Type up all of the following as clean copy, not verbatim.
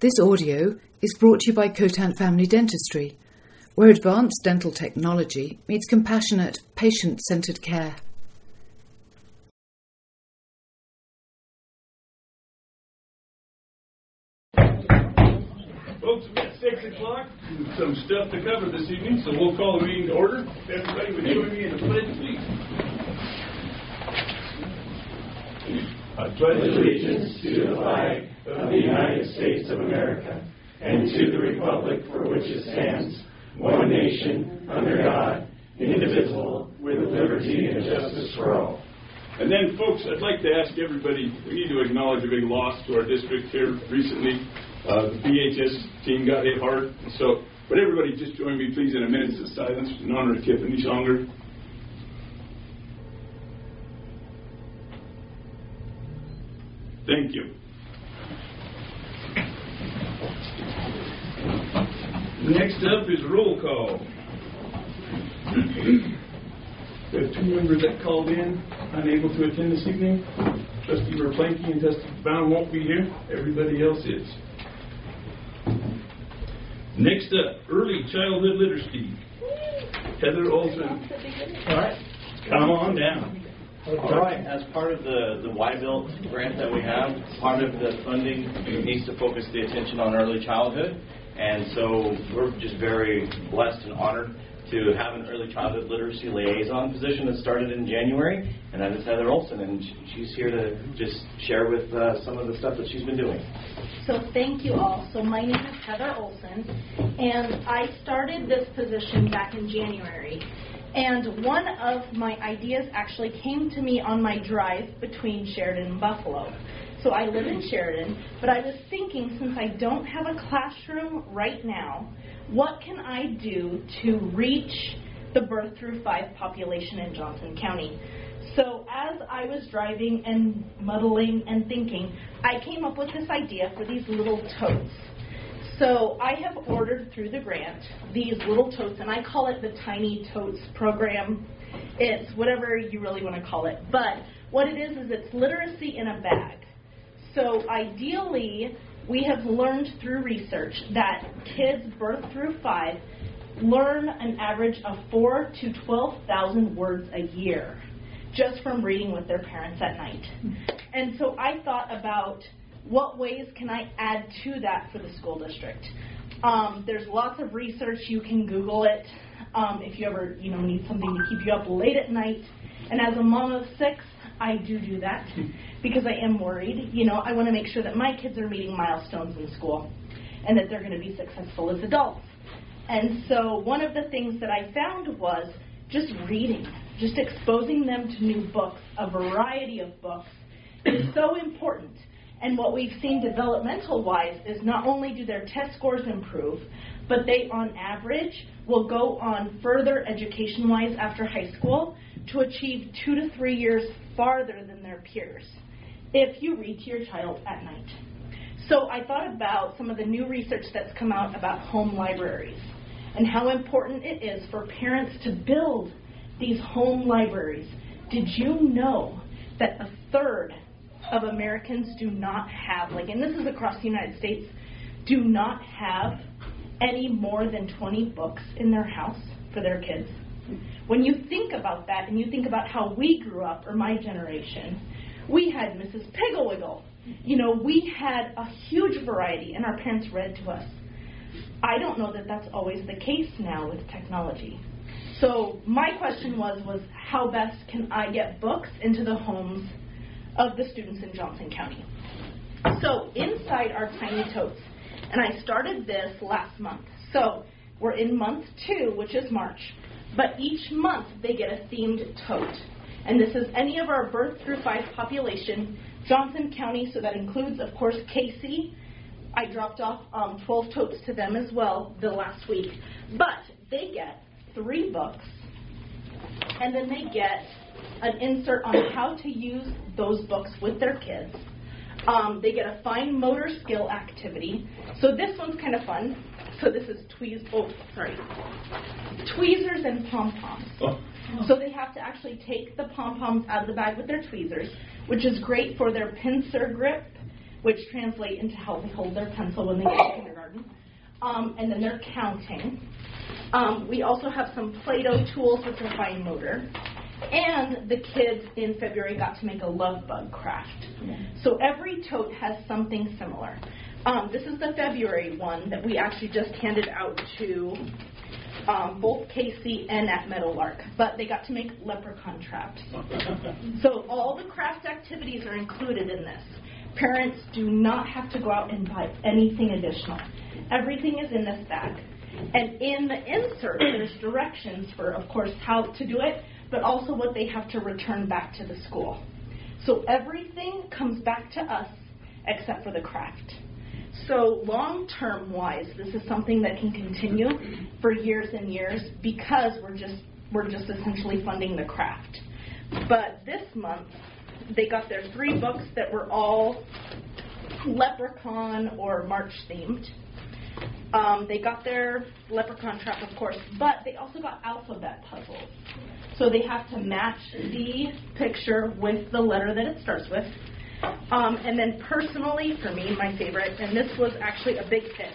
This audio is brought to you by Cotant Family Dentistry, where advanced dental technology meets compassionate, patient-centered care. Folks, we've got 6 o'clock, some stuff to cover this evening, so we'll call the meeting to order. If everybody would join me in a pledge, please. I pledge allegiance to the flag of the United States of America and to the republic for which it stands, one nation, under God, indivisible, with liberty and justice for all. And then, folks, I'd like to ask everybody, we need to acknowledge a big loss to our district here recently. The BHS team got hit hard. So, would everybody just join me, please, in a minute of silence in honor of Tiffany Songer? Thank you. Next up is roll call. We have 2 members that called in, unable to attend this evening. Trustee Verplanke and Trustee Brown won't be here. Everybody else is. Next up, early childhood literacy. Heather Olson. All right. Come on down. All right. As part of the Y-Built grant that we have, part of the funding needs to focus the attention on early childhood. And so we're just very blessed and honored to have an early childhood literacy liaison position that started in January. And that is Heather Olson. And she's here to just share with some of the stuff that she's been doing. So thank you all. So my name is Heather Olson, and I started this position back in January. And one of my ideas actually came to me on my drive between Sheridan and Buffalo. So I live in Sheridan, but I was thinking, since I don't have a classroom right now, what can I do to reach the birth through 5 population in Johnson County? So as I was driving and muddling and thinking, I came up with this idea for these little totes. So I have ordered through the grant these little totes, and I call it the Tiny Totes program. It's whatever you really want to call it. But what it is it's literacy in a bag. So ideally, we have learned through research that kids birth through 5 learn an average of 4,000 to 12,000 words a year just from reading with their parents at night. And so I thought about what ways can I add to that for the school district. There's lots of research. You can Google it if you ever need something to keep you up late at night. And as a mom of 6, I do that because I am worried. I want to make sure that my kids are meeting milestones in school and that they're going to be successful as adults. And so one of the things that I found was just reading, just exposing them to new books, a variety of books, is so important. And what we've seen developmental-wise is not only do their test scores improve, but they, on average, will go on further education-wise after high school to achieve 2 to 3 years farther than their peers if you read to your child at night. So I thought about some of the new research that's come out about home libraries and how important it is for parents to build these home libraries. Did you know that 1/3 of Americans do not have, and this is across the United States, do not have any more than 20 books in their house for their kids? When you think about that and you think about how we grew up, or my generation, we had Mrs. Pigglewiggle. We had a huge variety, and our parents read to us. I don't know that that's always the case now with technology. So my question was how best can I get books into the homes of the students in Johnson County? So inside our Tiny Totes, and I started this last month. So we're in month 2, which is March. But each month they get a themed tote. And this is any of our birth through 5 population, Johnson County, so that includes, of course, Casey. I dropped off 12 totes to them as well the last week. But they get 3 books, and then they get an insert on how to use those books with their kids. They get a fine motor skill activity. So this one's kind of fun. So this is tweezers and pom-poms. Oh. So they have to actually take the pom-poms out of the bag with their tweezers, which is great for their pincer grip, which translate into how they hold their pencil when they get to kindergarten. And then they're counting. We also have some Play-Doh tools with their fine motor. And the kids in February got to make a love bug craft. So every tote has something similar. This is the February one that we actually just handed out to both Casey and at Meadowlark, but they got to make leprechaun traps. So all the craft activities are included in this. Parents do not have to go out and buy anything additional. Everything is in this bag. And in the insert, there's directions for, of course, how to do it, but also what they have to return back to the school. So everything comes back to us except for the craft. So long-term wise, this is something that can continue for years and years because we're just essentially funding the craft. But this month, they got their 3 books that were all leprechaun or March themed. They got their leprechaun trap, of course, but they also got alphabet puzzles. So they have to match the picture with the letter that it starts with. And then personally, for me, my favorite, and this was actually a big hit.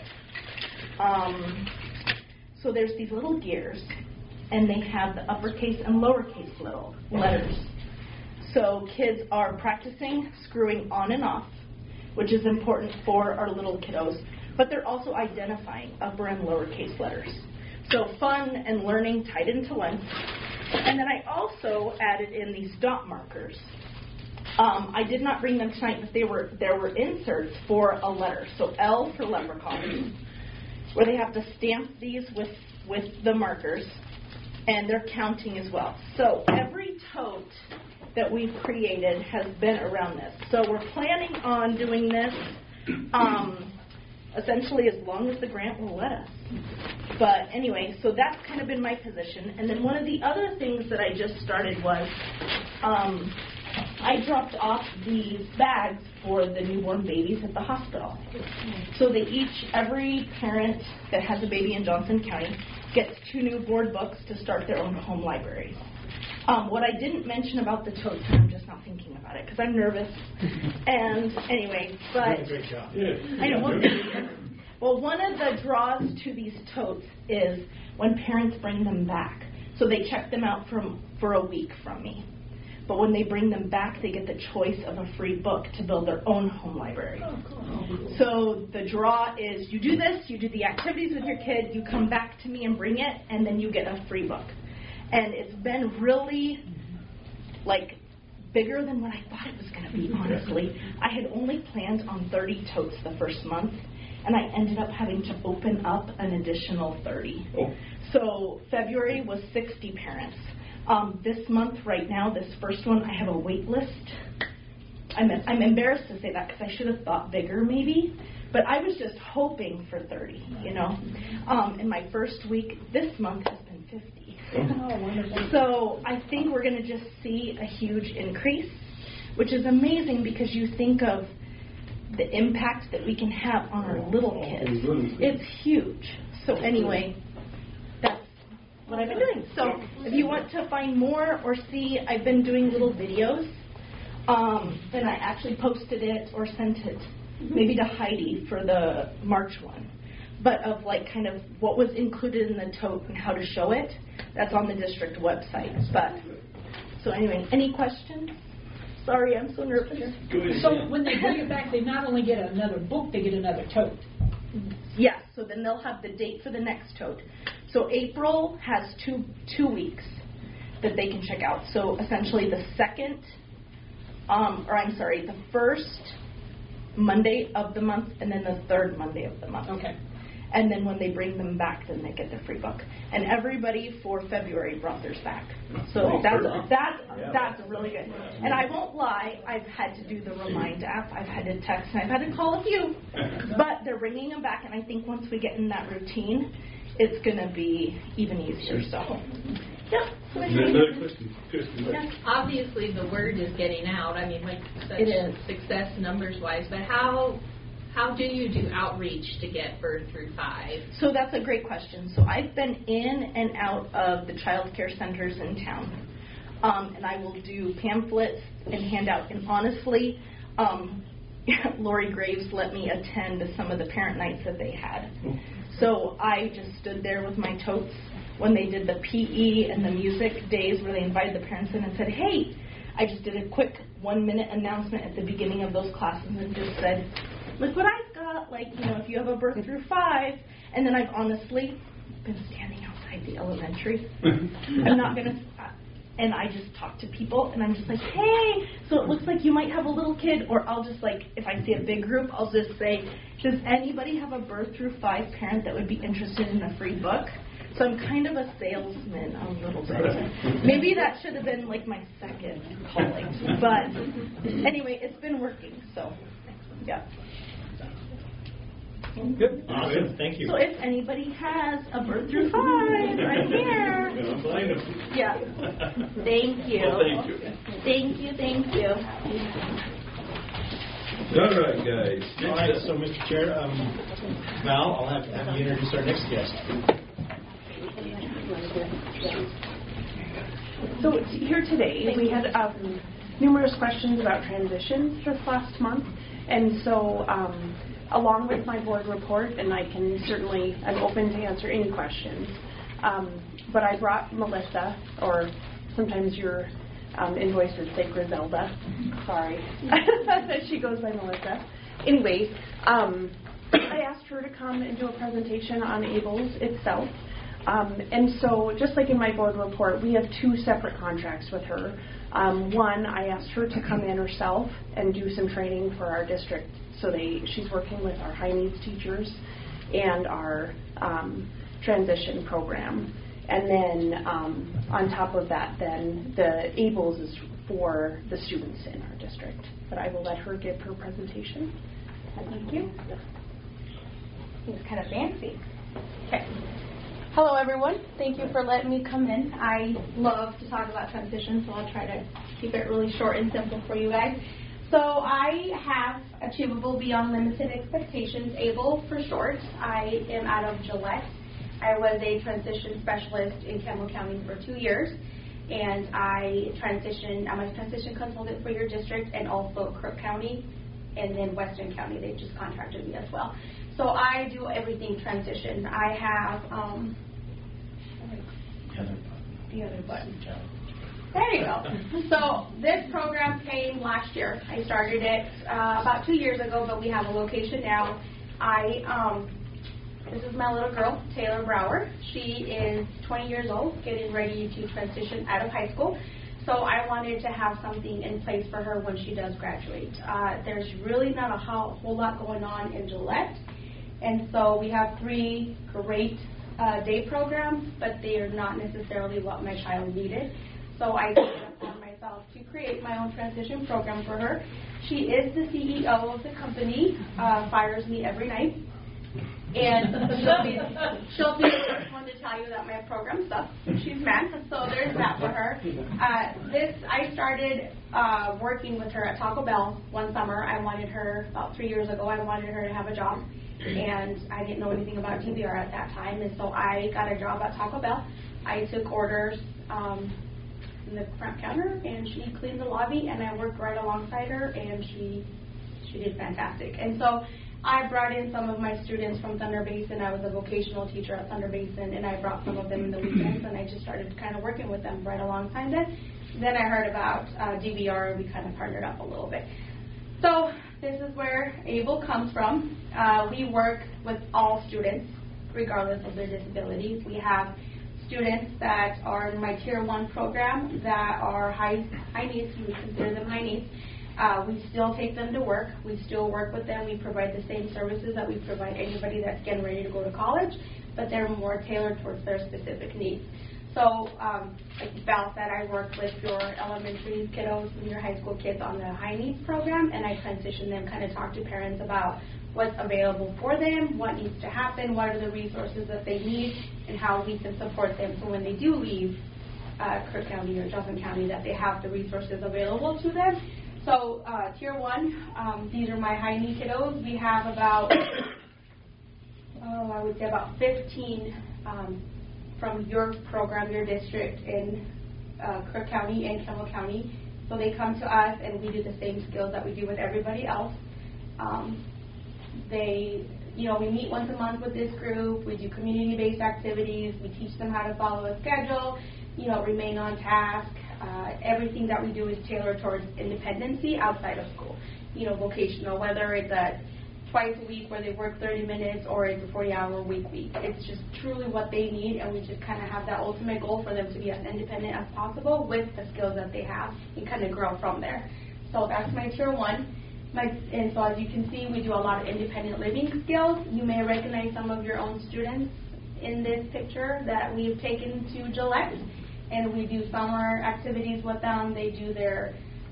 So there's these little gears, and they have the uppercase and lowercase little letters. So kids are practicing screwing on and off, which is important for our little kiddos, but they're also identifying upper and lowercase letters. So fun and learning tied into one. And then I also added in these dot markers. I did not bring them tonight, but there were inserts for a letter. So L for leprechaun, where they have to stamp these with the markers, and they're counting as well. So every tote that we've created has been around this. So we're planning on doing this essentially as long as the grant will let us. But anyway, so that's kind of been my position. And then one of the other things that I just started was I dropped off these bags for the newborn babies at the hospital. So every parent that has a baby in Johnson County gets 2 new board books to start their own home libraries. What I didn't mention about the totes, and I'm just not thinking about it because I'm nervous. And anyway, but great job. I know. Well, one of the draws to these totes is when parents bring them back. So they check them out for a week from me. But when they bring them back, they get the choice of a free book to build their own home library. Oh, cool. So the draw is you do this, you do the activities with your kid, you come back to me and bring it, and then you get a free book. And it's been really, bigger than what I thought it was going to be, honestly. I had only planned on 30 totes the first month, and I ended up having to open up an additional 30. Oh. So February was 60 parents. This month, right now, this first one, I have a wait list. I'm embarrassed to say that because I should have thought bigger, maybe. But I was just hoping for 30, In my first week, this month has been 50. Oh, wonderful. So I think we're going to just see a huge increase, which is amazing because you think of the impact that we can have on our little kids. It's huge. So anyway, that's what I've been doing. So if you want to find more or see, I've been doing little videos, and I actually posted it or sent it maybe to Heidi for the March one, but of kind of what was included in the tote and how to show it. That's on the district website. But so anyway, any questions? Sorry, I'm so nervous. So when they bring it back, they not only get another book, they get another tote. Yes, so then they'll have the date for the next tote. So April has two weeks that they can check out. So essentially the first Monday of the month and then the third Monday of the month. Okay. And then when they bring them back, then they get their free book. And everybody for February brought theirs back. So that's really good. And I won't lie, I've had to do the Remind app. I've had to text and I've had to call a few. But they're bringing them back, and I think once we get in that routine, it's going to be even easier. So, yeah. Another question. Obviously, the word is getting out. I mean, such it is. Success numbers-wise. But how do you do outreach to get birth through 5? So that's a great question. So I've been in and out of the child care centers in town. And I will do pamphlets and hand out. And honestly, Lori Graves let me attend some of the parent nights that they had. So I just stood there with my totes when they did the PE and the music days where they invited the parents in and said, hey, I just did a quick 1-minute announcement at the beginning of those classes and just said, look what I've got, like, if you have a birth through 5. And then I've honestly been standing outside the elementary. I'm not going to, and I just talk to people, and I'm just like, hey, so it looks like you might have a little kid, or I'll just, like, if I see a big group, I'll just say, does anybody have a birth through 5 parent that would be interested in a free book? So I'm kind of a salesman a little bit. Maybe that should have been, like, my second calling. But anyway, it's been working, so, yeah. Good. Awesome. Thank you. So if anybody has a birth through 5, I'm here. Don't blame them. Yeah. Thank you. Well, thank you. Thank you. Thank you. All right, guys. All right. So, Mr. Chair, Val, I'll have you introduce our next guest. So here today, we had numerous questions about transitions this last month, and so along with my board report, and I'm open to answer any questions, but I brought Melissa, or sometimes your invoices say Griselda, sorry, she goes by Melissa. Anyway, I asked her to come and do a presentation on ABLES itself. And so, just like in my board report, we have 2 separate contracts with her. One, I asked her to come in herself and do some training for our district. So she's working with our high needs teachers and our transition program. And then on top of that, then the ABLES is for the students in our district. But I will let her give her presentation. Thank you. It's kind of fancy. Okay. Hello, everyone. Thank you for letting me come in. I love to talk about transition, so I'll try to keep it really short and simple for you guys. So I have Achievable Beyond Limited Expectations, ABLE for short. I am out of Gillette. I was a transition specialist in Campbell County for 2 years, and I'm a transition consultant for your district and also Crook County, and then Western County. They just contracted me as well. So I do everything transition. I have the other button. There you go. So this program came last year. I started it about 2 years ago, but we have a location now. This is my little girl, Taylor Brower. She is 20 years old, getting ready to transition out of high school. So I wanted to have something in place for her when she does graduate. There's really not a whole lot going on in Gillette. And so we have 3 great day programs, but they are not necessarily what my child needed. So I took it upon myself to create my own transition program for her. She is the CEO of the company, fires me every night. And she'll be the first one to tell you that my program sucks. She's mad, so there's that for her. I started working with her at Taco Bell one summer. I wanted her, about 3 years ago, I wanted her to have a job. And I didn't know anything about TBR at that time, and so I got a job at Taco Bell. I took orders in the front counter, and she cleaned the lobby, and I worked right alongside her, and she did fantastic. And so I brought in some of my students from Thunder Basin. I was a vocational teacher at Thunder Basin, and I brought some of them in the weekends, and I just started kind of working with them right alongside them. Then I heard about DBR, and we kind of partnered up a little bit. So this is where ABLE comes from. We work with all students, regardless of their disability. We have students that are in my Tier 1 program that are high needs. We consider them high needs. We still take them to work. We still work with them. We provide the same services that we provide anybody that's getting ready to go to college, but they're more tailored towards their specific needs. So, like Val said, I work with your elementary kiddos and your high school kids on the high needs program, and I transition them, kind of talk to parents about what's available for them, what needs to happen, what are the resources that they need, and how we can support them so when they do leave Crook County or Johnson County that they have the resources available to them. So Tier 1, these are my high need kiddos. We have about, I would say about 15 from your program, your district in Crook County and Campbell County. So they come to us and we do the same skills that we do with everybody else. We meet once a month with this group. We do community-based activities. We teach them how to follow a schedule, remain on task. Everything that we do is tailored towards independency outside of school. Vocational, whether it's a twice a week where they work 30 minutes or it's a 40-hour week. It's just truly what they need, and we just kind of have that ultimate goal for them to be as independent as possible with the skills that they have and kind of grow from there. So that's my Tier 1. And so as you can see, we do a lot of independent living skills. You may recognize some of your own students in this picture that we've taken to Gillette, and we do summer activities with them. They do their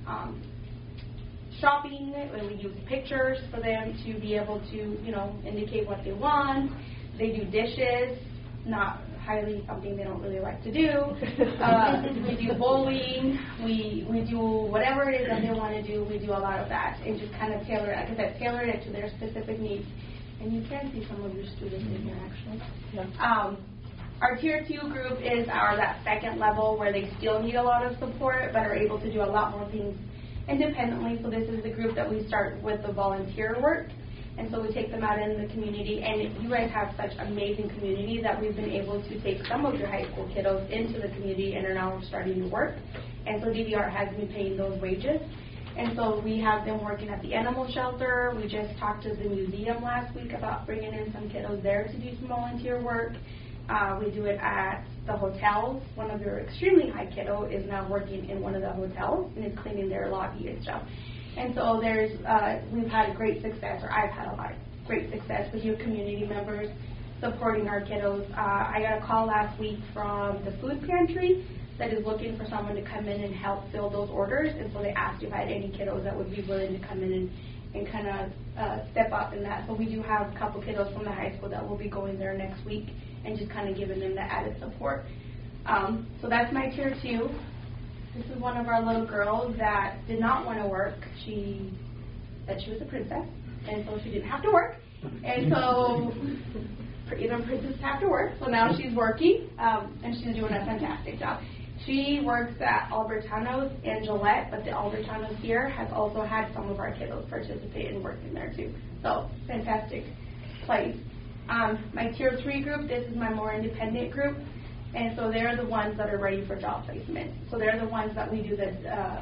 shopping, and we use pictures for them to be able to, indicate what they want. They do dishes, not highly something they don't really like to do. We do bowling. We do whatever it is that they want to do. We do a lot of that and just kind of tailor it to their specific needs. And you can see some of your students in here actually. Yeah. Our Tier 2 group is that second level where they still need a lot of support but are able to do a lot more things independently. So this is the group that we start with the volunteer work. And so we take them out in the community, and you guys have such amazing community that we've been able to take some of your high school kiddos into the community and are now starting to work. And so DVR has been paying those wages. And so we have them working at the animal shelter. We just talked to the museum last week about bringing in some kiddos there to do some volunteer work. We do it at the hotels. One of your extremely high kiddo is now working in one of the hotels and is cleaning their lobby and stuff. And so we've had great success, or I've had a lot of great success with your community members supporting our kiddos. I got a call last week from the food pantry that is looking for someone to come in and help fill those orders. And so they asked if I had any kiddos that would be willing to come in and kind of step up in that. So we do have a couple kiddos from the high school that will be going there next week and just kind of giving them the added support. So that's my Tier 2. This is one of our little girls that did not want to work. She said she was a princess, and so she didn't have to work. And so even princesses have to work. So now she's working, and she's doing a fantastic job. She works at Albertano's and Gillette, but the Albertano's here has also had some of our kiddos participate and work in there too. So fantastic place. My Tier 3 group, this is my more independent group. And so they're the ones that are ready for job placement. So they're the ones that we do the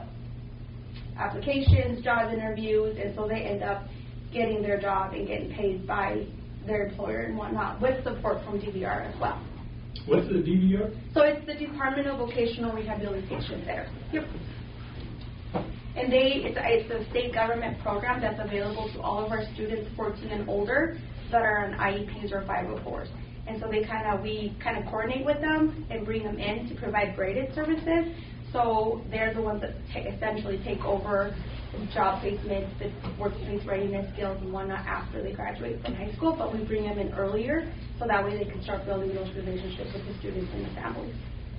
applications, job interviews, and so they end up getting their job and getting paid by their employer and whatnot with support from DVR as well. What's the DVR? So it's the Department of Vocational Rehabilitation Center. Yep. And it's a state government program that's available to all of our students 14 and older that are on IEPs or 504s. And so we kind of coordinate with them and bring them in to provide graded services. So they're the ones that essentially take over job placement, the workplace readiness skills and whatnot after they graduate from high school. But we bring them in earlier so that way they can start building those relationships with the students and the families.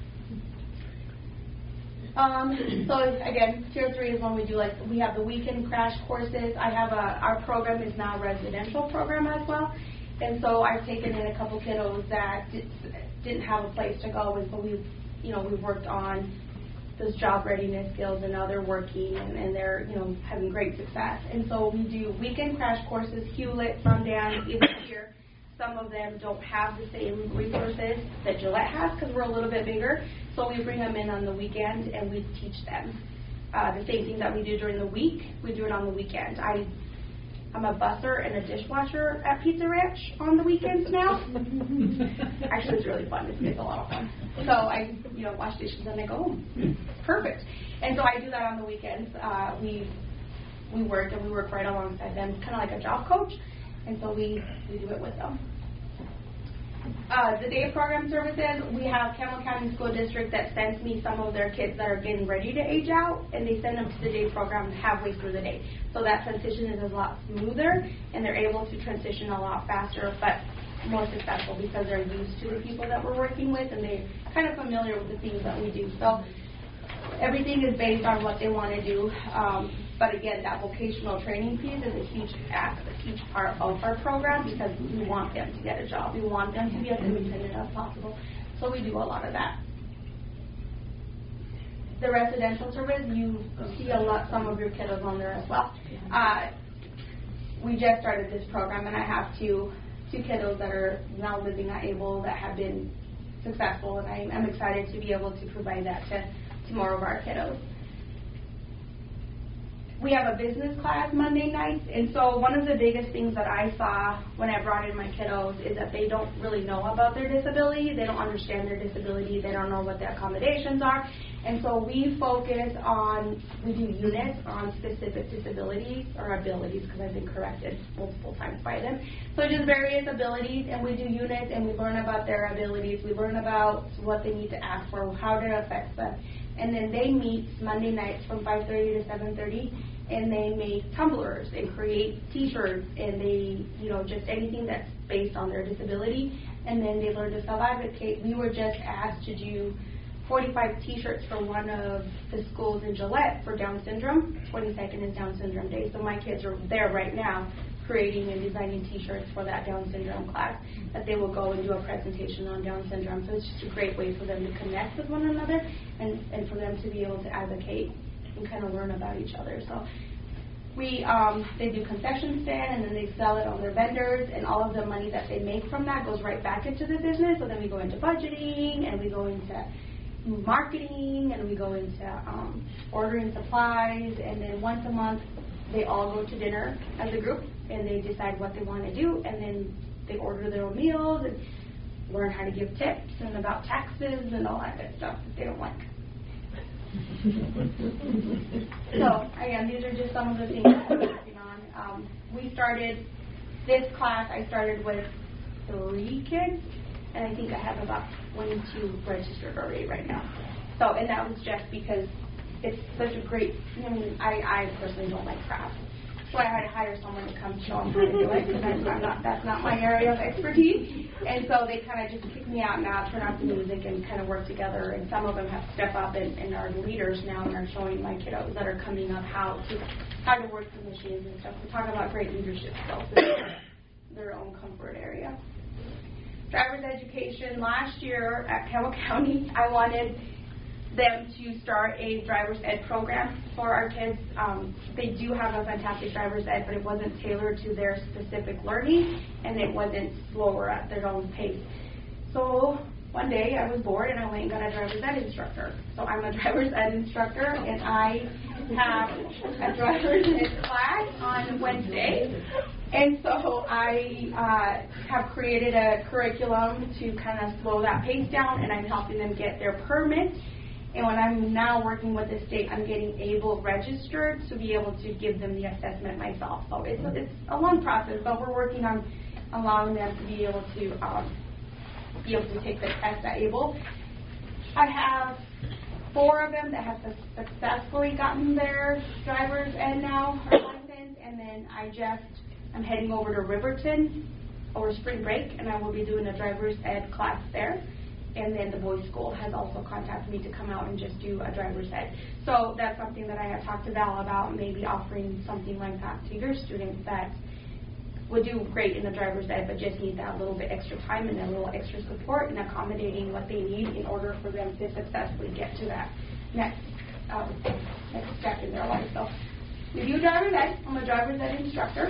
So again, Tier 3 is when we have the weekend crash courses. Our program is now a residential program as well. And so I've taken in a couple kiddos that didn't have a place to go, and so we've worked on those job readiness skills, and now they're working and they're having great success. And so we do weekend crash courses, Hewlett, Sundance, even here. Some of them don't have the same resources that Gillette has because we're a little bit bigger. So we bring them in on the weekend and we teach them the same thing that we do during the week. We do it on the weekend. I'm a busser and a dishwasher at Pizza Ranch on the weekends now. Actually, it's really fun. It's a lot of fun. So I, wash dishes and I go home. Perfect. And so I do that on the weekends. We work and we work right alongside them, kind of like a job coach. And so we do it with them. The day program services, we have Campbell County School District that sends me some of their kids that are getting ready to age out, and they send them to the day program halfway through the day. So that transition is a lot smoother, and they're able to transition a lot faster, but more successful because they're used to the people that we're working with, and they're kind of familiar with the things that we do. So everything is based on what they want to do. But again, that vocational training piece is a huge part of our program because we want them to get a job. We want them to be as independent as possible. So we do a lot of that. The residential service, you see some of your kiddos on there as well. we just started this program, and I have two kiddos that are now living at Able that have been successful, and I'm excited to be able to provide that to more of our kiddos. We have a business class Monday nights, and so one of the biggest things that I saw when I brought in my kiddos is that they don't really know about their disability. They don't understand their disability. They don't know what the accommodations are. And so we do units on specific disabilities or abilities, because I've been corrected multiple times by them. So just various abilities, and we do units, and we learn about their abilities. We learn about what they need to ask for, how it affects them. And then they meet Monday nights from 5:30 to 7:30, and they make tumblers and create T-shirts, and they, just anything that's based on their disability. And then they learn to self-advocate. We were just asked to do 45 T-shirts for one of the schools in Gillette for Down syndrome. 22nd is Down syndrome day, so my kids are there right now creating and designing T-shirts for that Down syndrome class that they will go and do a presentation on Down syndrome. So it's just a great way for them to connect with one another and for them to be able to advocate and kind of learn about each other. So they do concession stand, and then they sell it on their vendors, and all of the money that they make from that goes right back into the business. So then we go into budgeting, and we go into marketing, and we go into ordering supplies, and then once a month they all go to dinner as a group, and they decide what they want to do, and then they order their own meals and learn how to give tips and about taxes and all that good stuff that they don't like. So again, these are just some of the things that we're working on. We started this class. I started with 3 kids, and I think I have about 22 registered already right now. So, and that was just because it's such a great, I personally don't like crafts. So I had to hire someone to come show them how to do it, because that's not my area of expertise. And so they kind of just kicked me out now, turn off the music, and kind of work together. And some of them have stepped up and are leaders now and are showing my kiddos that are coming up how to work the machines and stuff. We talk about great leadership skills in their own comfort area. Driver's education. Last year at Campbell County, I wanted them to start a driver's ed program for our kids. They do have a fantastic driver's ed, but it wasn't tailored to their specific learning, and it wasn't slower at their own pace. So one day I was bored, and I went and got a driver's ed instructor. So I'm a driver's ed instructor, and I have a driver's ed class on Wednesday. And so I have created a curriculum to kind of slow that pace down, and I'm helping them get their permit. And when I'm now working with the state, I'm getting Able registered to be able to give them the assessment myself. So it's a long process, but we're working on allowing them to be able to take the test at Able. I have 4 of them that have successfully gotten their driver's ed now, or license, and then I'm heading over to Riverton over spring break, and I will be doing a driver's ed class there. And then the boys' school has also contacted me to come out and just do a driver's ed. So that's something that I have talked to Val about, maybe offering something like that to your students that would do great in the driver's ed, but just need that little bit extra time and a little extra support and accommodating what they need in order for them to successfully get to that next step in their life. So we do driver's ed. I'm a driver's ed instructor.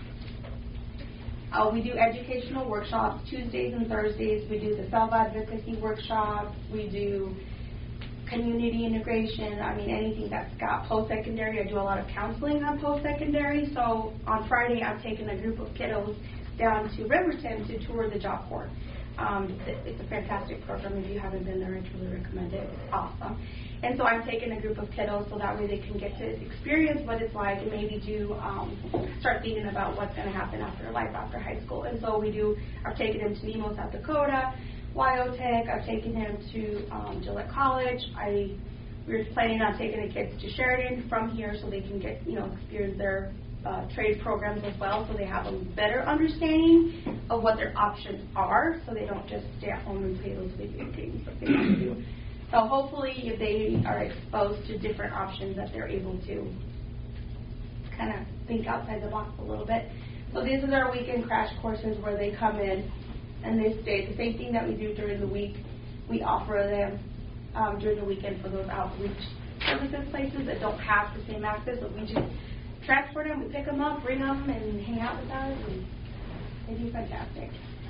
We do educational workshops Tuesdays and Thursdays. We do the self-advocacy workshops. We do community integration. Anything that's got post-secondary. I do a lot of counseling on post-secondary. So on Friday, I'm taking a group of kiddos down to Riverton to tour the Job Corps. It's a fantastic program. If you haven't been there, I truly recommend it. It's awesome. And so I'm taking a group of kiddos so that way they can get to experience what it's like and maybe start thinking about what's going to happen after life, after high school. And so I've taken them to Nemo, South Dakota, Wyotech. I've taken them to Gillette College. We're planning on taking the kids to Sheridan from here so they can get, experience their trade programs as well, so they have a better understanding of what their options are, so they don't just stay at home and play those video games that they want to do. So hopefully if they are exposed to different options that they're able to kind of think outside the box a little bit. So these are our weekend crash courses where they come in and they stay. The same thing that we do during the week, we offer them during the weekend for those outreach services places that don't have the same access, but we just transport them, we pick them up, bring them, and hang out with us, and they do fantastic.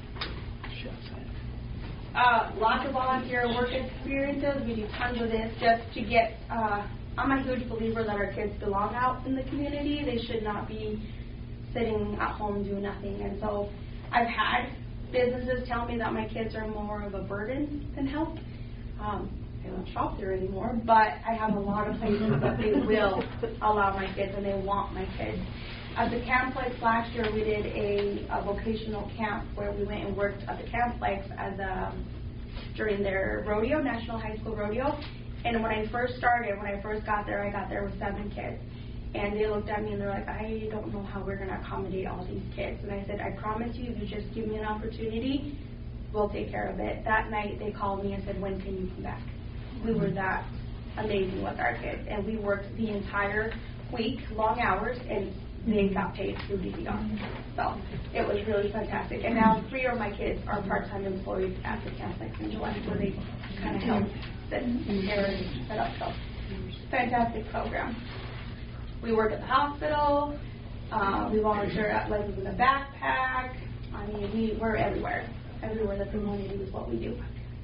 Lots of volunteer work experiences. We do tons of this just to get, I'm a huge believer that our kids belong out in the community. They should not be sitting at home doing nothing. And so I've had businesses tell me that my kids are more of a burden than help. I don't shop there anymore, but I have a lot of places that they will allow my kids and they want my kids. At the Camplex last year, we did a vocational camp where we went and worked at the Camplex as during their rodeo, National High School Rodeo. And when I first got there, I got there with 7 kids. And they looked at me and they're like, I don't know how we're going to accommodate all these kids. And I said, I promise you, if you just give me an opportunity, we'll take care of it. That night, they called me and said, when can you come back? We were that amazing with our kids. And we worked the entire week, long hours, and they got paid through DVR. So it was really fantastic. And now 3 of my kids are part-time employees at the Camplex in July, where they kind of help set up. So fantastic program. We work at the hospital. We volunteer at like in the backpack. I mean, we're everywhere. Everywhere that the community is what we do.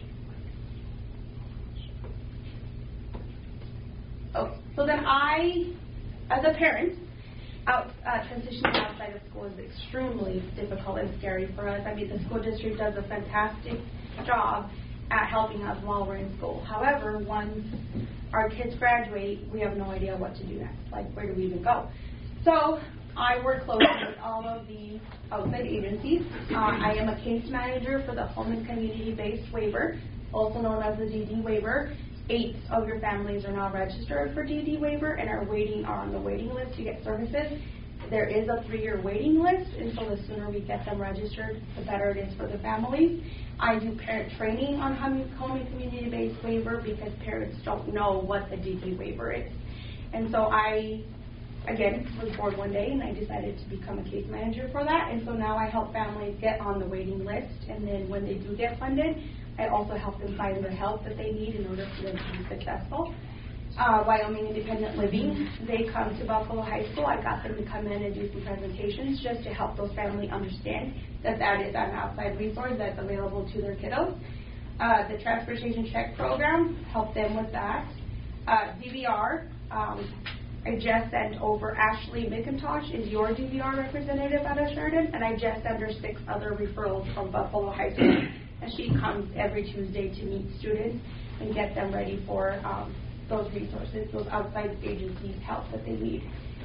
Okay, so then I, as a parent, transitioning outside of school is extremely difficult and scary for us. I mean, the school district does a fantastic job at helping us while we're in school. However, once our kids graduate, we have no idea what to do next. Like, where do we even go? So I work closely with all of the outside agencies. I am a case manager for the Home and Community-Based Waiver, also known as the DD Waiver. 8 of your families are now registered for DD Waiver and are on the waiting list to get services. There is a 3-year waiting list, and so the sooner we get them registered, the better it is for the families. I do parent training on Home and Community-Based Waiver because parents don't know what the DD Waiver is. And so I, again, was bored one day and I decided to become a case manager for that. And so now I help families get on the waiting list, and then when they do get funded, I also help them find the help that they need in order for them to be successful. Wyoming Independent Living, they come to Buffalo High School. I got them to come in and do some presentations just to help those families understand that that is an outside resource that's available to their kiddos. The Transportation Check Program, help them with that. DVR, I just sent over Ashley McIntosh is your DVR representative at Sheridan, and I just sent her 6 other referrals from Buffalo High School. And she comes every Tuesday to meet students and get them ready for those resources, those outside agencies' help that they need.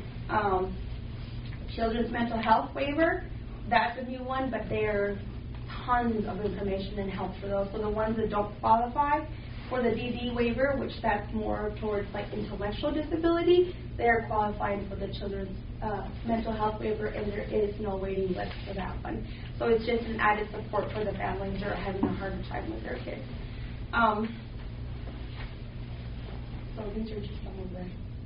Children's Mental Health Waiver, that's a new one, but there's tons of information and help for those. So the ones that don't qualify for the DD waiver, which that's more towards like intellectual disability, they're qualifying for the Children's Mental Health Waiver, and there is no waiting list for that one. So it's just an added support for the families that are having a harder time with their kids. So these are just some of the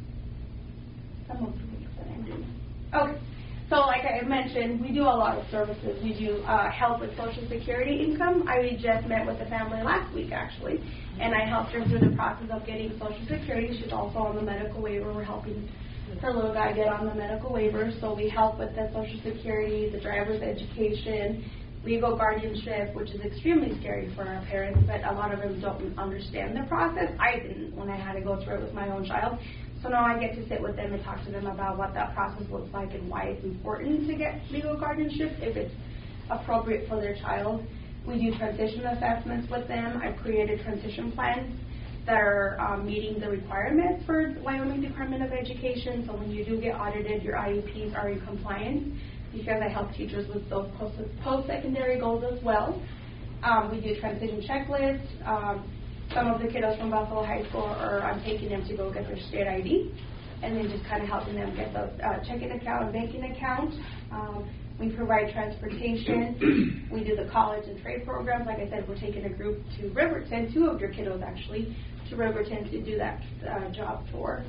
things that I'm doing. Okay. So like I mentioned, we do a lot of services. We do help with Social Security income. I just met with the family last week, actually, and I helped her through the process of getting Social Security. She's also on the medical waiver. We're helping her little guy get on the medical waiver. So we help with the Social Security, the driver's education, legal guardianship, which is extremely scary for our parents, but a lot of them don't understand the process. I didn't when I had to go through it with my own child. So now I get to sit with them and talk to them about what that process looks like and why it's important to get legal guardianship if it's appropriate for their child. We do transition assessments with them. I've created transition plans that are meeting the requirements for Wyoming Department of Education. So when you do get audited, your IEPs are in compliance because I help teachers with those post-secondary goals as well. We do transition checklists. Some of the kiddos from Buffalo High School I'm taking them to go get their state ID and then just kind of helping them get those checking account and banking account. We provide transportation. We do the college and trade programs. Like I said, we're taking a group to Riverton, 2 of your kiddos actually, to Riverton to do that job tour.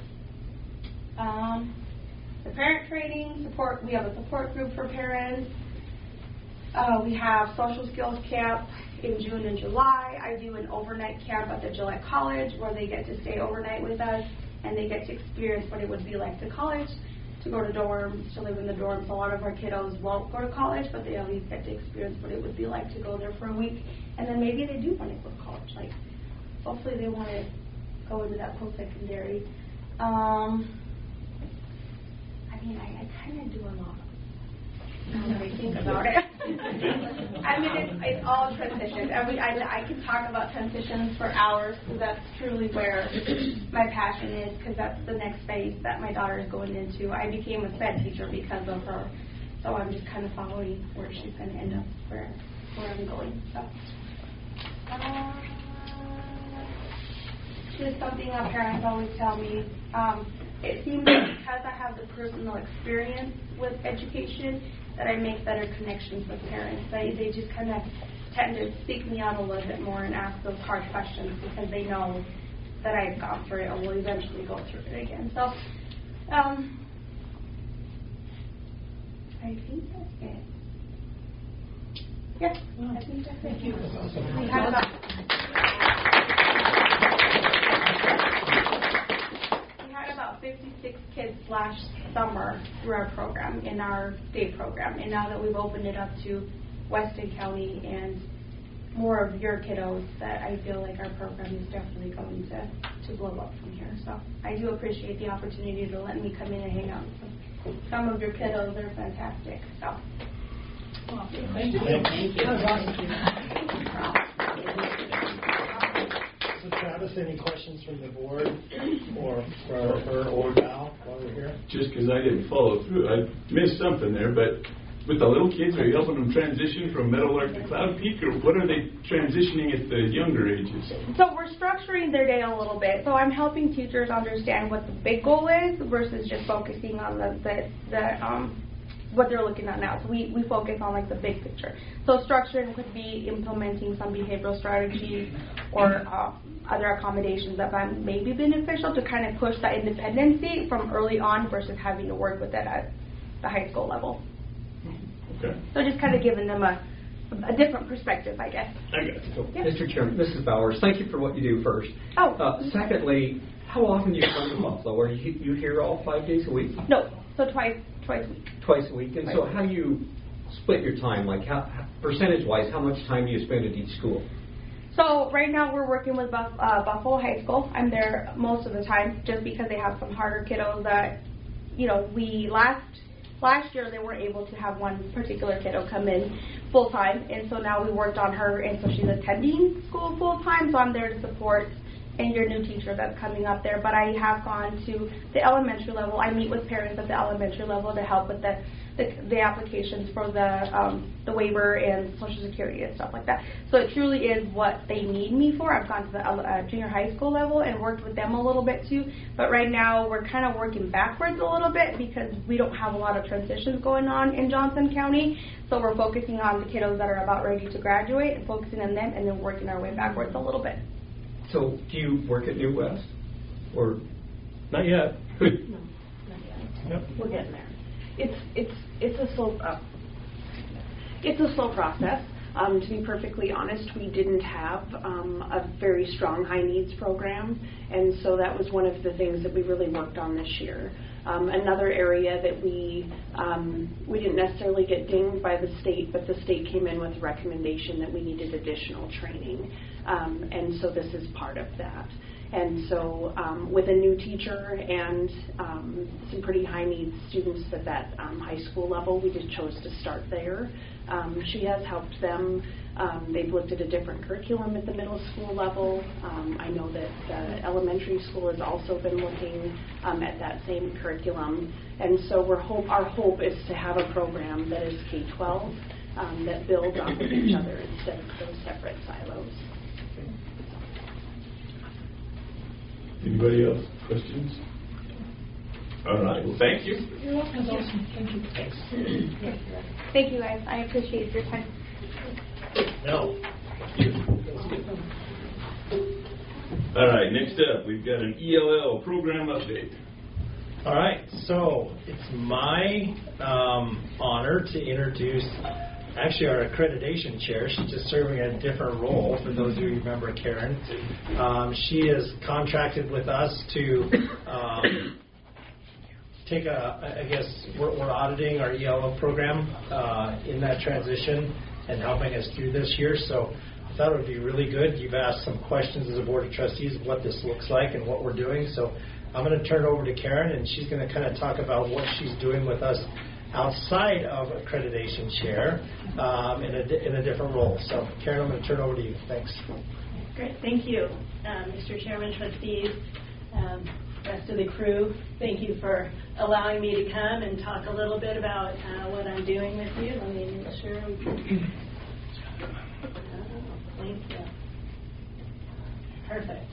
The parent training support, we have a support group for parents. We have social skills camp in June and July. I do an overnight camp at the Gillette College where they get to stay overnight with us and they get to experience what it would be like to college. to go to dorms, to live in the dorms. A lot of our kiddos won't go to college, but they at least get to experience what it would be like to go there for a week. And then maybe they do want to go to college. Like, hopefully they want to go into that post-secondary. I mean, I kind of do a lot. Now that I think about it. I mean, it's all transitions. I could talk about transitions for hours, because that's truly where my passion is, because that's the next phase that my daughter is going into. I became a SPED teacher because of her, so I'm just kind of following where she's going to end up, where I'm going. So, just something our parents always tell me. It seems like because I have the personal experience with education, that I make better connections with parents. They just kind of tend to seek me out a little bit more and ask those hard questions, because they know that I've gone through it and will eventually go through it again. So, I think that's it. Yeah, I think that's it. Thank you. We had about 56 kids last summer through our program, in our day program, and now that we've opened it up to Weston County and more of your kiddos, that I feel like our program is definitely going to blow up from here. So I do appreciate the opportunity to let me come in and hang out with some of your kiddos. They're fantastic. So. Well, thank you. Thank you. So Travis, any questions from the board or for her or Val while we're here? Just because I didn't follow through, I missed something there, but with the little kids, are you helping them transition from Meadowlark to Cloud Peak, or what are they transitioning at the younger ages? So we're structuring their day a little bit. So I'm helping teachers understand what the big goal is versus just focusing on the what they're looking at now. So we focus on like the big picture. So structuring could be implementing some behavioral strategies or other accommodations that may be beneficial to kind of push that independency from early on versus having to work with it at the high school level. Okay. So just kind of giving them a different perspective, I guess. I got you. Yeah. Mr. Chairman, Mrs. Bowers, thank you for what you do first. Secondly, how often do you come to Buffalo? Are you here all 5 days a week? No, so twice a week. Twice a week. And so how do you split your time? Like percentage-wise, how much time do you spend at each school? So right now we're working with Buffalo High School. I'm there most of the time just because they have some harder kiddos that, we last year they weren't able to have one particular kiddo come in full-time, and so now we worked on her, and so she's attending school full-time, so I'm there to support and your new teacher that's coming up there. But I have gone to the elementary level. I meet with parents at the elementary level to help with the applications for the waiver and Social Security and stuff like that. So it truly is what they need me for. I've gone to the junior high school level and worked with them a little bit too. But right now we're kind of working backwards a little bit because we don't have a lot of transitions going on in Johnson County. So we're focusing on the kiddos that are about ready to graduate and focusing on them and then working our way backwards a little bit. So do you work at New West? Or not yet? No, not yet. Nope. We're getting there. It's a slow process. To be perfectly honest, we didn't have a very strong high needs program, and so that was one of the things that we really worked on this year. Another area that we didn't necessarily get dinged by the state, but the state came in with a recommendation that we needed additional training, and so this is part of that. And so with a new teacher and some pretty high needs students at that high school level, we just chose to start there. She has helped them. They've looked at a different curriculum at the middle school level. I know that the elementary school has also been looking at that same curriculum. And so our hope is to have a program that is K-12 that builds off of each other instead of those separate silos. Anybody else? Questions? All right. Well, thank you. You're welcome. Awesome. Thank you. Thanks. Thank you, guys. I appreciate your time. No. All right. Next up, we've got an ELL program update. All right. So it's my honor to introduce actually our accreditation chair. She's just serving a different role for those of you who remember Karen. She is contracted with us to take I guess we're auditing our ELO program in that transition and helping us through this year. So I thought it would be really good. You've asked some questions as a Board of Trustees of what this looks like and what we're doing. So I'm going to turn it over to Karen, and she's going to kind of talk about what she's doing with us outside of accreditation chair in a different role. So Karen, I'm going to turn it over to you. Thanks. Great. Thank you, Mr. Chairman, trustees, rest of the crew. Thank you for allowing me to come and talk a little bit about what I'm doing with you. Let me make sure we can. Thank you. Perfect.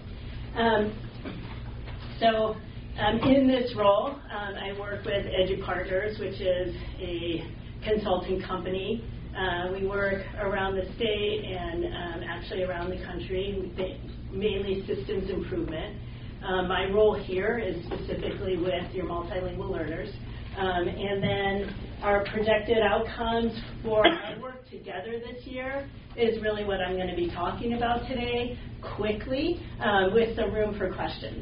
So in this role, I work with EduPartners, which is a consulting company. We work around the state and actually around the country, mainly systems improvement. My role here is specifically with your multilingual learners. And then our projected outcomes for our work together this year is really what I'm going to be talking about today, quickly, with some room for questions.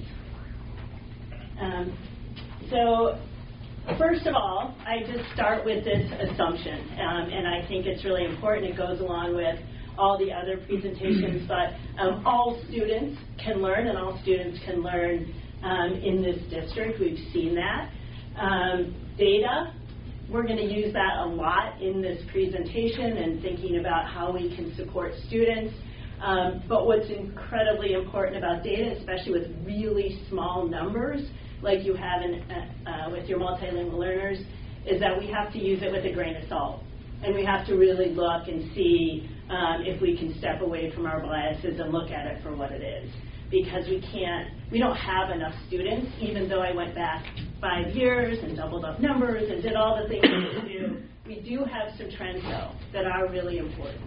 So first of all, I just start with this assumption, and I think it's really important. It goes along with all the other presentations, but all students can learn, and all students can learn in this district. We've seen that. Data, we're going to use that a lot in this presentation and thinking about how we can support students. But what's incredibly important about data, especially with really small numbers, like you have with your multilingual learners, is that we have to use it with a grain of salt. And we have to really look and see if we can step away from our biases and look at it for what it is. Because we don't have enough students, even though I went back 5 years and doubled up numbers and did all the things we do. We do have some trends, though, that are really important.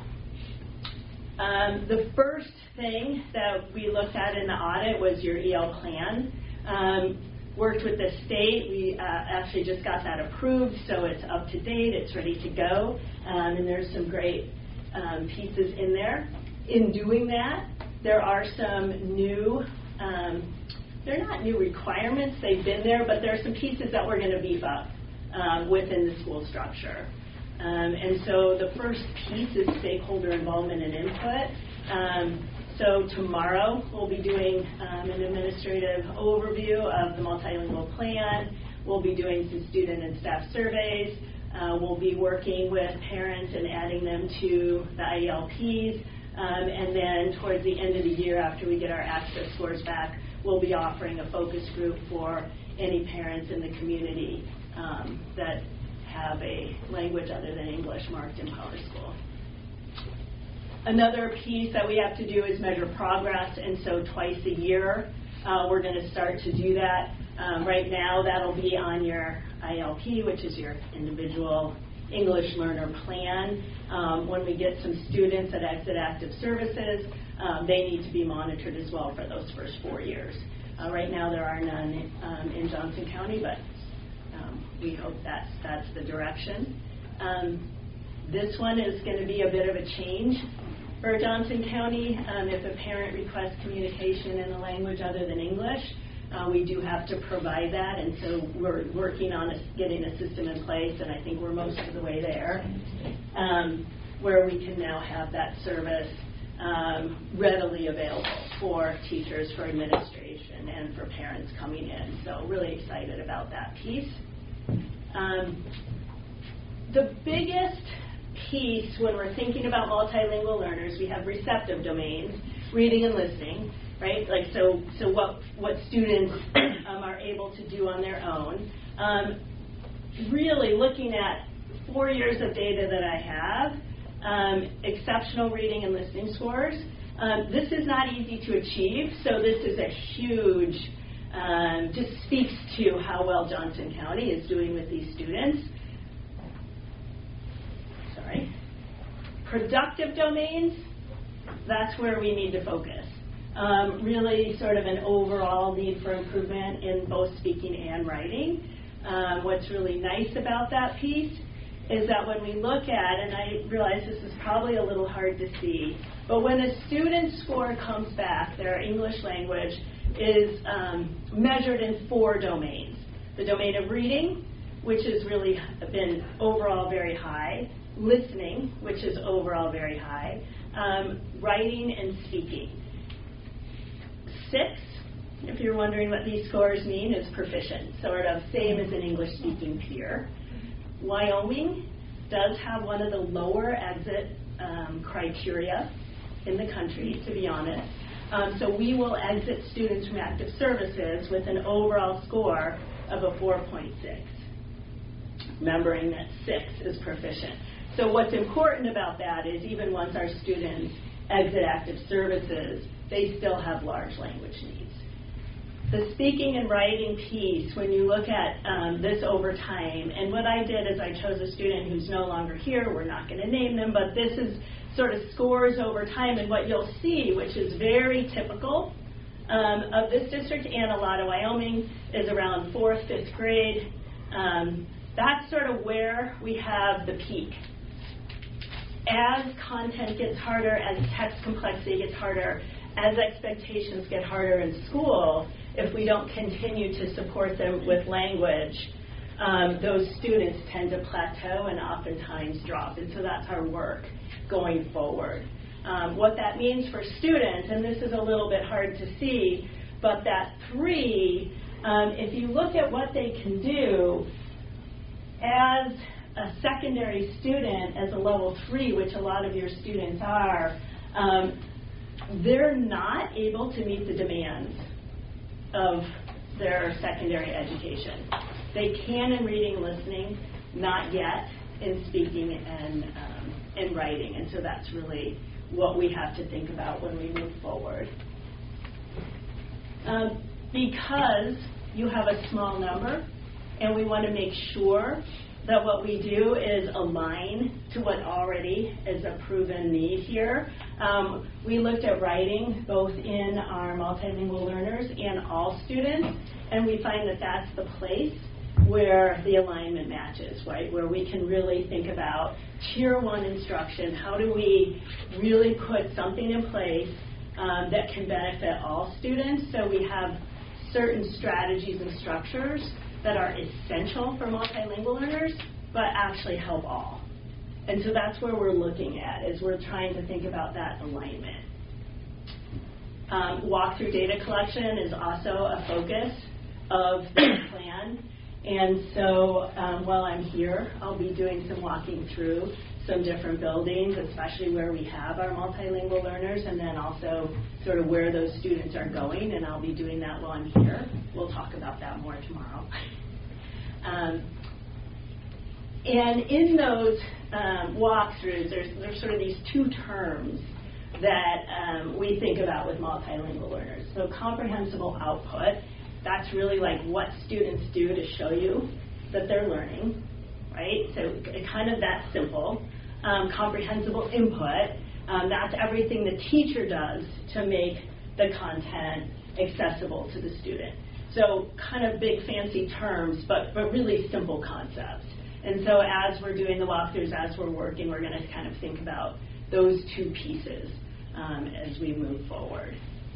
The first thing that we looked at in the audit was your EL plan. Worked with the state. We actually just got that approved, so it's up to date. It's ready to go, and there's some great pieces in there. In doing that, there are some new, they're not new requirements, they've been there, but there are some pieces that we're going to beef up within the school structure. And so the first piece is stakeholder involvement and input. So tomorrow we'll be doing an administrative overview of the multilingual plan. We'll be doing some student and staff surveys. We'll be working with parents and adding them to the IELPs. And then towards the end of the year, after we get our access scores back, we'll be offering a focus group for any parents in the community that have a language other than English marked in PowerSchool. Another piece that we have to do is measure progress, and so twice a year we're going to start to do that. Right now that'll be on your ILP, which is your individual English learner plan. When we get some students that exit active services, they need to be monitored as well for those first 4 years. Right now there are none in Johnson County, but we hope that's the direction. This one is going to be a bit of a change for Johnson County. If a parent requests communication in a language other than English, we do have to provide that, and so we're working on getting a system in place, and I think we're most of the way there, where we can now have that service readily available for teachers, for administration, and for parents coming in. So really excited about that piece. The biggest piece when we're thinking about multilingual learners, we have receptive domains, reading and listening, right? Like so what students are able to do on their own. Really looking at 4 years of data that I have, exceptional reading and listening scores. This is not easy to achieve, so this is a huge, just speaks to how well Johnson County is doing with these students. Sorry. Productive domains, that's where we need to focus. Really sort of an overall need for improvement in both speaking and writing. What's really nice about that piece is that when we look at, and I realize this is probably a little hard to see, but when a student's score comes back, their English language is measured in 4 domains. the domain of reading, which has really been overall very high, listening, which is overall very high, writing and speaking. 6, if you're wondering what these scores mean, is proficient, sort of same as an English-speaking peer. Wyoming does have one of the lower exit criteria in the country, to be honest. So we will exit students from active services with an overall score of a 4.6, remembering that 6 is proficient. So what's important about that is even once our students exit active services, they still have large language needs. The speaking and writing piece, when you look at this over time, and what I did is I chose a student who's no longer here. We're not going to name them, but this is sort of scores over time. And what you'll see, which is very typical of this district and a lot of Wyoming, is around 4th, 5th grade. That's sort of where we have the peak. As content gets harder, as text complexity gets harder, as expectations get harder in school, if we don't continue to support them with language, those students tend to plateau and oftentimes drop. And so that's our work going forward. What that means for students, and this is a little bit hard to see, but that 3, if you look at what they can do as a secondary student, as a level 3, which a lot of your students are, they're not able to meet the demands of their secondary education. They can in reading and listening, not yet in speaking and writing. And so that's really what we have to think about when we move forward. Because you have a small number, and we want to make sure that what we do is align to what already is a proven need here. We looked at writing both in our multilingual learners and all students, and we find that that's the place where the alignment matches, right? Where we can really think about Tier 1 instruction. How do we really put something in place that can benefit all students? So we have certain strategies and structures that are essential for multilingual learners, but actually help all. And so that's where we're looking at, is we're trying to think about that alignment. Walkthrough data collection is also a focus of the plan. And so while I'm here, I'll be doing some walking through some different buildings, especially where we have our multilingual learners, and then also sort of where those students are going, and I'll be doing that while I'm here. We'll talk about that more tomorrow. And in those walkthroughs, there's sort of these 2 terms that we think about with multilingual learners. So comprehensible output, that's really like what students do to show you that they're learning, right? So kind of that simple. Comprehensible input, that's everything the teacher does to make the content accessible to the student. So kind of big fancy terms, but really simple concepts. And so as we're doing the walkthroughs, as we're working, we're going to kind of think about those 2 pieces as we move forward.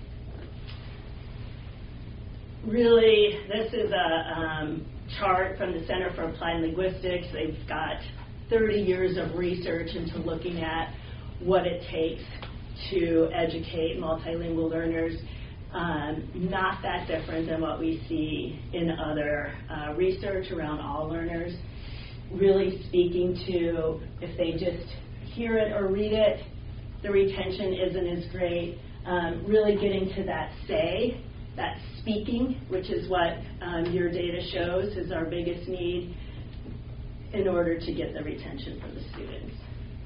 Really, this is a chart from the Center for Applied Linguistics. They've got 30 years of research into looking at what it takes to educate multilingual learners. Not that different than what we see in other research around all learners. Really speaking to, if they just hear it or read it, the retention isn't as great. Really getting to that say, that speaking, which is what your data shows is our biggest need in order to get the retention for the students.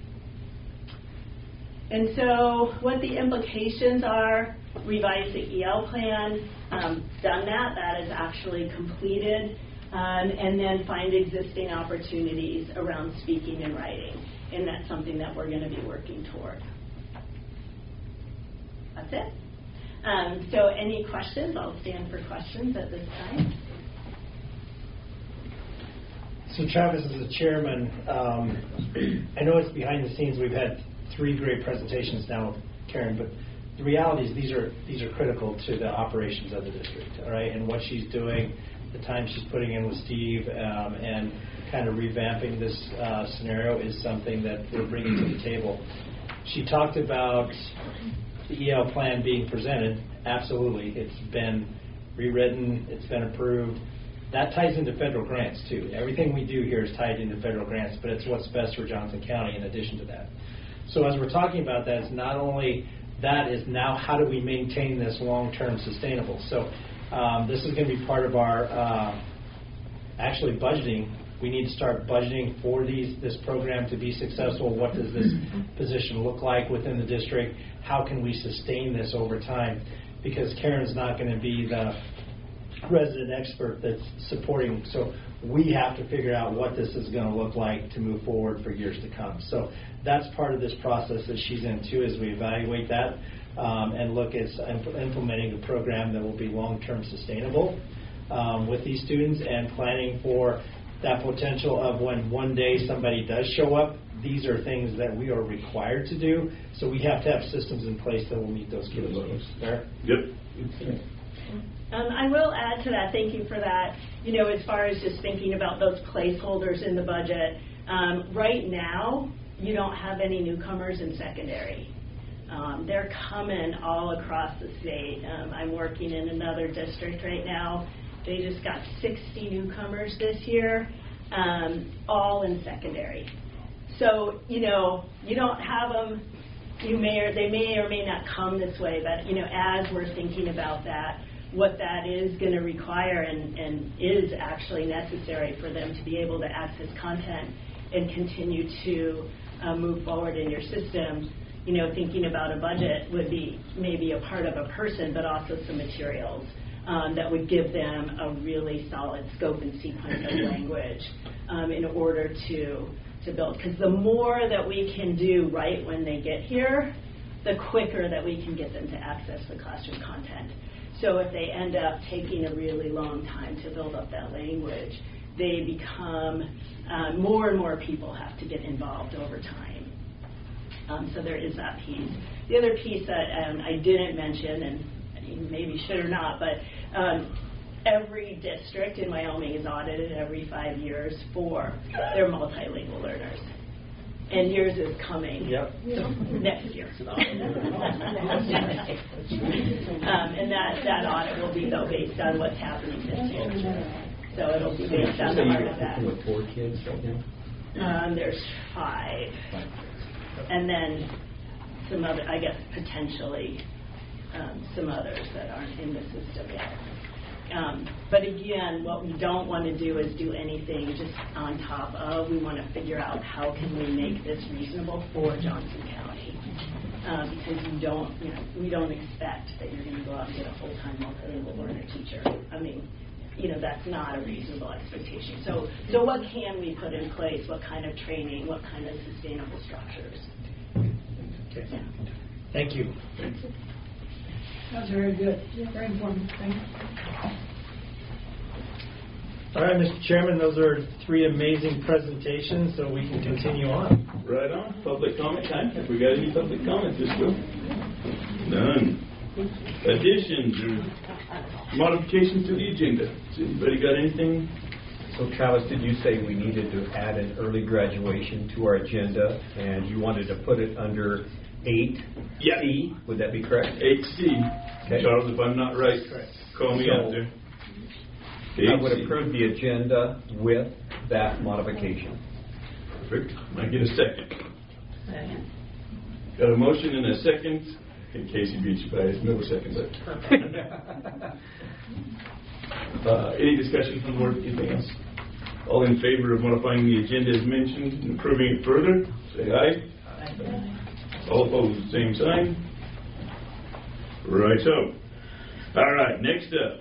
And so what the implications are, revise the EL plan, done that. That is actually completed. And then find existing opportunities around speaking and writing. And that's something that we're going to be working toward. That's it. So any questions? I'll stand for questions at this time. So Travis, as the chairman, I know it's behind the scenes. We've had 3 great presentations now, Karen, but the reality is these are critical to the operations of the district, all right? And what she's doing the time she's putting in with Steve and kind of revamping this scenario is something that we're bringing to the table. She talked about the EL plan being presented. Absolutely. It's been rewritten. It's been approved. That ties into federal grants, too. Everything we do here is tied into federal grants, but it's what's best for Johnson County in addition to that. So as we're talking about that, it's not only that, is now how do we maintain this long-term sustainable. So this is going to be part of our actually budgeting. We need to start budgeting for this program to be successful. What does this position look like within the district? How can we sustain this over time? Because Karen's not going to be the resident expert that's supporting. So we have to figure out what this is going to look like to move forward for years to come. So that's part of this process that she's in too, as we evaluate that and look at implementing a program that will be long-term sustainable with these students and planning for that potential of when one day somebody does show up. These are things that we are required to do, so we have to have systems in place that will meet those capabilities. There? Yep. I will add to that. Thank you for that. As far as just thinking about those placeholders in the budget, right now, you don't have any newcomers in secondary. They're coming all across the state. I'm working in another district right now. They just got 60 newcomers this year, all in secondary. So, you don't have them. They may or may not come this way, but, as we're thinking about that, what that is going to require and is actually necessary for them to be able to access content and continue to move forward in your system, thinking about a budget would be maybe a part of a person, but also some materials that would give them a really solid scope and sequence of language in order to build. Because the more that we can do right when they get here, the quicker that we can get them to access the classroom content. So if they end up taking a really long time to build up that language, they become, more and more people have to get involved over time. So there is that piece. The other piece that I didn't mention, and maybe should or not, but every district in Wyoming is audited every 5 years for their multilingual learners. And yours is coming next year. And that audit will be, though, based on what's happening this year. So it'll be based on part of that. With 4 kids right now? There's 5. And then some other, I guess, potentially some others that aren't in the system yet. But again, what we don't want to do is do anything just on top of. We want to figure out how can we make this reasonable for Johnson County, because we don't expect that you're going to go out and get a full-time multilingual learner teacher. I mean, that's not a reasonable expectation. So what can we put in place? What kind of training? What kind of sustainable structures? Okay. Yeah. Thank you. That was very good. Very important. Thank you. All right, Mr. Chairman, those are 3 amazing presentations, so we can continue on. Right on. Public comment time. Have we got any public comments this week? None. Additions or modifications to the agenda? Has anybody got anything? So, Travis, did you say we needed to add an early graduation to our agenda, and you wanted to put it under 8C? Yeah. Would that be correct? 8C. Okay. Charles, if I'm not right, call me out there. 8C. I would approve the agenda with that modification. Perfect. Might get a second. Got a motion and a second. I think Casey beat you by a millisecond. Any discussion from the board? Anything else? All in favor of modifying the agenda as mentioned and improving it further, say aye. Aye. All opposed, same sign. Right so. All right, next up,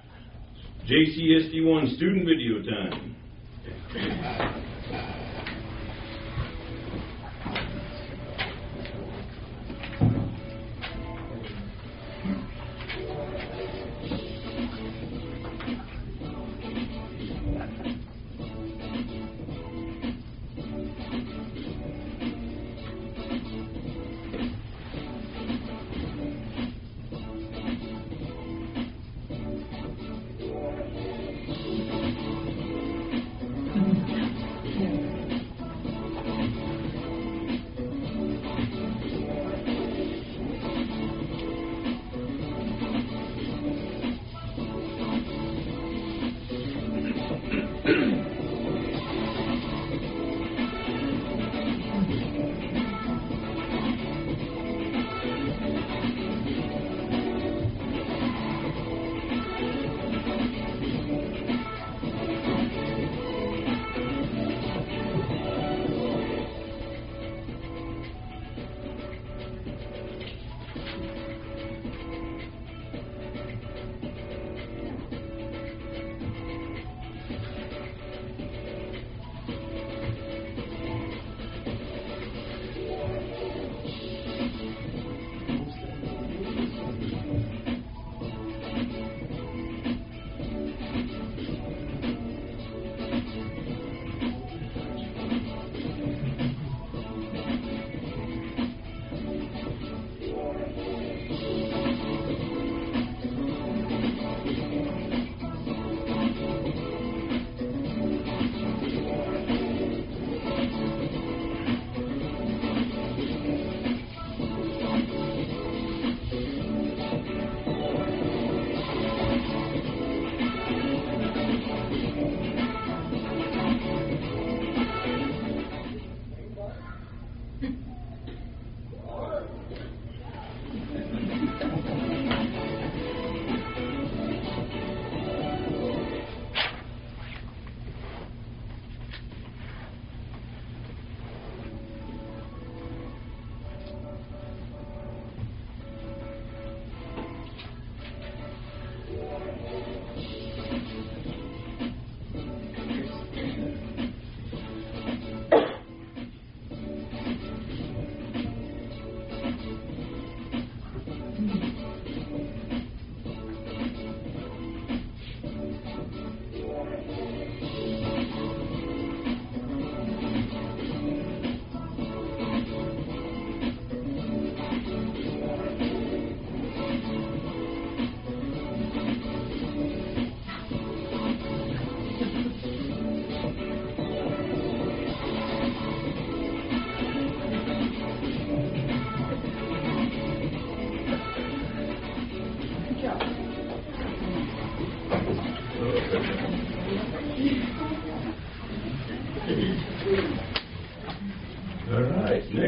JCSD1 student video time.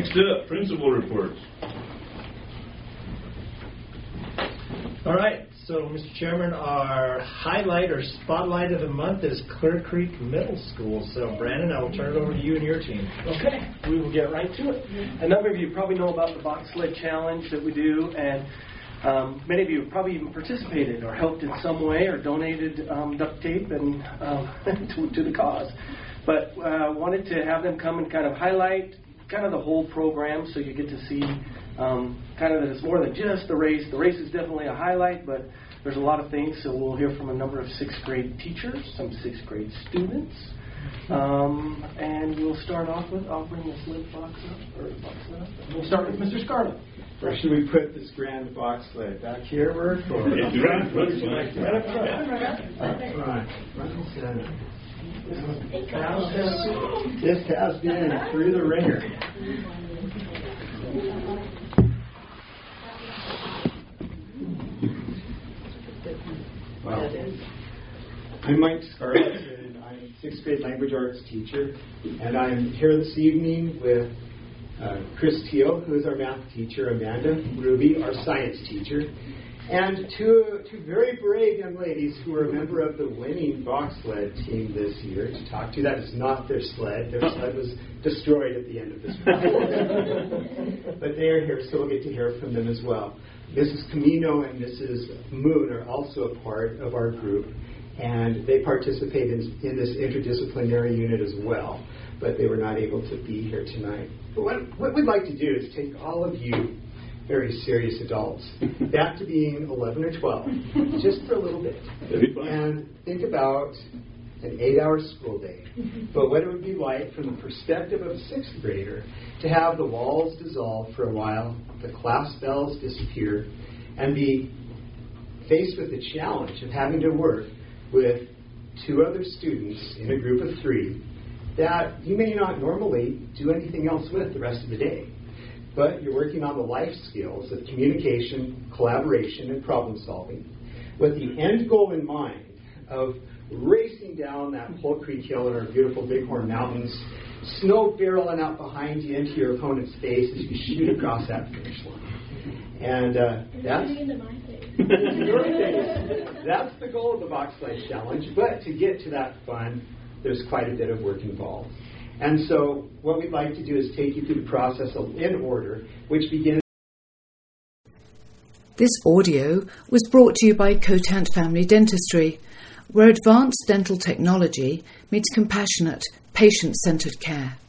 Next up, principal reports. All right, so Mr. Chairman, our highlight or spotlight of the month is Clear Creek Middle School. So Brandon, I will turn it over to you and your team. Okay, we will get right to it. A number of you probably know about the box sled challenge that we do, and many of you have probably even participated or helped in some way or donated duct tape and to the cause. But wanted to have them come and kind of highlight kind of the whole program, so you get to see kind of that it's more than just the race. The race is definitely a highlight, but there's a lot of things. So we'll hear from a number of 6th grade teachers, some 6th grade students, and we'll start off with, I'll bring this lid box up, or box lid up. We'll start with Mr. Scarlett. Or should we put this grand box sled back here, Work? Or Right up front. This has been through the ringer. Wow. I'm Mike Scarlett, and I'm a 6th grade language arts teacher, and I'm here this evening with Chris Teal, who is our math teacher, Amanda Ruby, our science teacher, and two very brave young ladies who are a member of the winning box sled team this year to talk to. That is not their sled. Their sled was destroyed at the end of this process. But they are here, so we'll get to hear from them as well. Mrs. Camino and Mrs. Moon are also a part of our group, and they participate in this interdisciplinary unit as well, but they were not able to be here tonight. But what we'd like to do is take all of you very serious adults back to being 11 or 12, just for a little bit, and think about an 8-hour school day, but what it would be like from the perspective of a 6th grader to have the walls dissolve for a while, the class bells disappear, and be faced with the challenge of having to work with 2 other students in a group of 3 that you may not normally do anything else with the rest of the day. But you're working on the life skills of communication, collaboration, and problem solving with the end goal in mind of racing down that Pole Creek Hill in our beautiful Bighorn Mountains, snow barreling out behind you into your opponent's face as you shoot across that finish line. And that's the goal of the box sled challenge. But to get to that fun, there's quite a bit of work involved. And so what we'd like to do is take you through the process in order, which begins. This audio was brought to you by Cotant Family Dentistry, where advanced dental technology meets compassionate, patient-centered care.